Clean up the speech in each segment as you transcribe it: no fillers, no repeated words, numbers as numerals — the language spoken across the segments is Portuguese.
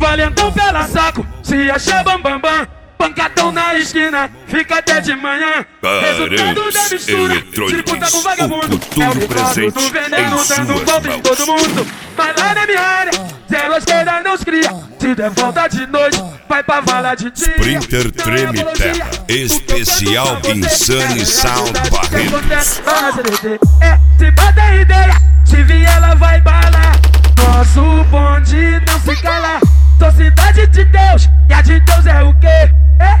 valentão pela saco, se achar bambambam. Pancadão na esquina, fica até de manhã. Resultado da mistura, disputa com vagabundo. É o micróbio do veneno dando volta em todo mundo. Mas lá na minha área, zero esquerda não se cria. Se der volta de noite, vai pra vala de dia. Sprinter Treme Terra, especial Insane Sound Barretos. Se bater ideia, se vier ela vai balar. Nosso bonde não se cala. Sou cidade de Deus, e a de Deus é o quê?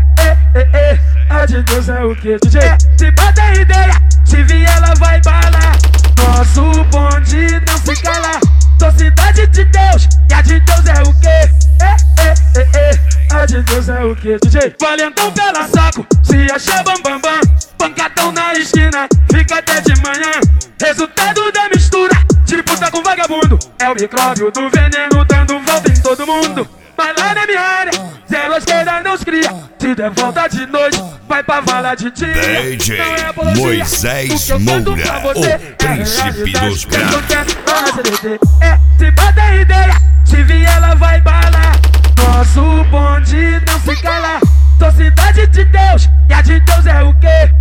A de Deus é o quê, DJ? Se bater ideia, se vier ela vai balar. Nosso bonde não se cala. Sou cidade de Deus, e a de Deus é o quê? A de Deus é o quê, DJ? Valentão pela saco, se achar bambambam. Pancadão na esquina, fica até de manhã. Resultado da mistura, disputa com vagabundo. É o micróbio do veneno dando volta em todo mundo. Mas lá na minha área, zero esquerda não se cria. Se der volta de noite, vai pra vala de dia. DJ Moisés Moura, o príncipe dos graves. Se bater ideia, se vier ela vai balar. Nosso bonde não se cala. Sou cidade de Deus, e a de Deus é o quê?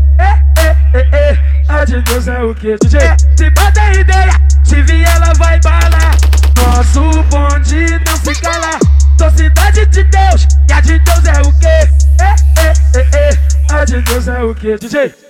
A de Deus é o quê, DJ? Se bater ideia, se vier ela vai balar. Nosso bonde não se cala. Sou cidade de Deus, e a de Deus é o quê? A de Deus é o quê, DJ?